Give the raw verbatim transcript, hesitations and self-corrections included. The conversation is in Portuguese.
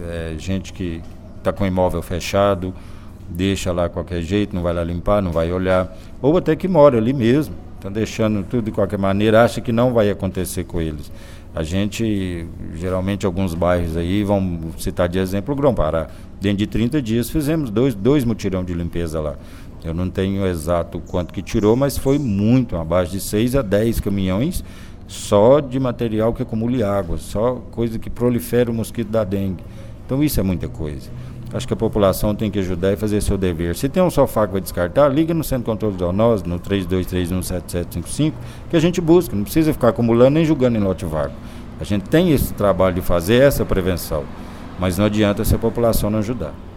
é, gente que está com o imóvel fechado, deixa lá de qualquer jeito, não vai lá limpar, não vai olhar, ou até que mora ali mesmo, está deixando tudo de qualquer maneira, acha que não vai acontecer com eles. A gente, geralmente, alguns bairros aí, vamos citar de exemplo o Grão-Pará, dentro de trinta dias fizemos dois, dois mutirão de limpeza lá. Eu não tenho exato quanto que tirou, mas foi muito, abaixo de seis a dez caminhões só de material que acumule água, só coisa que prolifera o mosquito da dengue. Então isso é muita coisa. Acho que a população tem que ajudar e fazer seu dever. Se tem um sofá que vai descartar, liga no Centro de Controle de Zoonose, no três dois três um sete sete cinco cinco, que a gente busca, não precisa ficar acumulando nem julgando em lote vago. A gente tem esse trabalho de fazer essa prevenção, mas não adianta se a população não ajudar.